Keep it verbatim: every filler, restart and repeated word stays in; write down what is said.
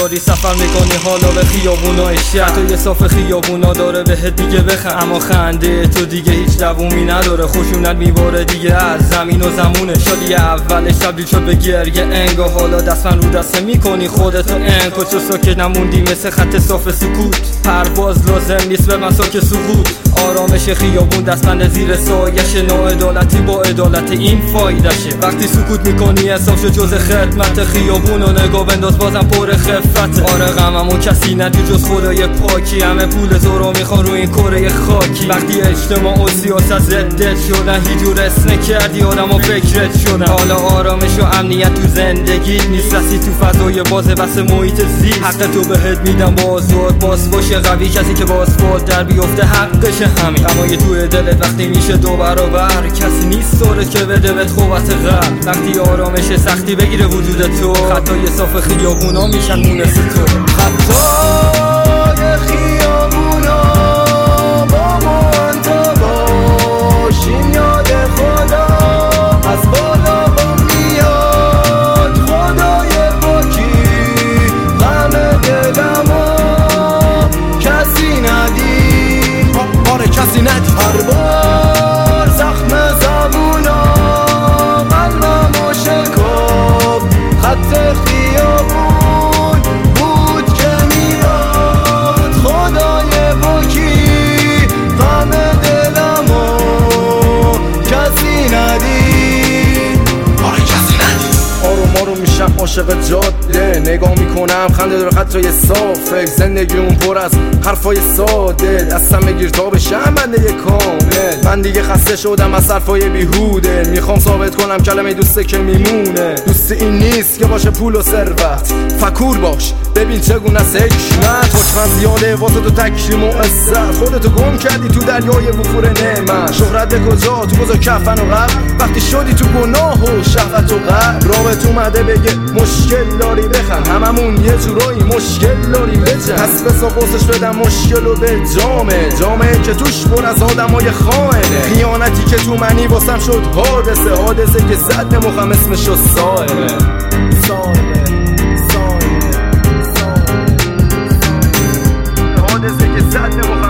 داری سفر میکنی حالا به خیابونای شهر، تو یه صاف خیابونا داره بهت دیگه بخند، اما خنده تو دیگه هیچ دوومی نداره، خشونت میباره دیگه از زمین و زمونه. شادی اولش تبدیل شد به گریه انگا، حالا دستن رو دسته میکنی خودتو انگا، تو ساکت نموندی مثل خط صاف سکوت، پرواز لازم نیست به مساک سقوط، آرامش خیابون دستبند زیر سایش، ناعدالتی با عدالت این فایدشه، وقتی سکوت میکنی حساب شو جز خدمت، خیابون و نگاه بنداز بازم پر خفته، آره غممو کسی ندی جز خدای پاکی، همه پول تو رو میخوان روی این کره خاکی، وقتی اجتماع و سیاست ضدت شدن هیچ جور اسم نکردی آدم و فکرت شدن، حالا آرامش و امنیت تو زندگیت نیست، رسی تو فضای بازه بس محیط زیست، حق تو بهت میدم بازوات باز باشه قوی، کسی که با اسفالت در بیفته حقشه همین، اما یه توی دلت وقتی میشه دو برابر، کسی نیست دورت که بده بهت قوت قلب، وقتی آرامش سختی بگیره وجود تو، خطای صاف خیابونا میشن مونس تو، خطای خیابونا با من تو باشیم، یاد خدا از بالا با میاد، خدای پاکی غم دلمو کسی ندی، آره کسی ندی، هر بار زخم زبونا قلبمو شکافت، خط خیابون بود که میاد، خدای پاکی غم دلمو کسی ندی، آره کسی ندی، آروم آروم میشم عاشق جاده، نگاه میکنم خنده داره خطای صافه، زندگیمون پر از حرفای ساده، دستم بگیر تا بشم بنده کامل، من دیگه خسته شدم از حرفای بیهوده، میخوام ثابت کنم کلمه دوسته که میمونه، دوست این نیست که باشه پول و ثروت، فکور باش ببین چگونه است حکمت، حکمت زیاده واسه تو تکریم و عزت، خودتو گم کردی تو دریای وفور نعمت، شهرت به کجا تو بزا کفن و غم، وقتی شدی تو گناه و شهوت و غم، رابط اومده بگه مشکل داری بخند، هممون یه جورایی مشکل داریم بجن، پس بسا قصش بدم مشکل و به جامعه، جامعه که توش پر از آدمای خائنه، خیانتی که تو منی واسم شد حادثه، حادثه که زد مخم اسمشو سائله، سائله سائله سائله، حادثه که زد مخم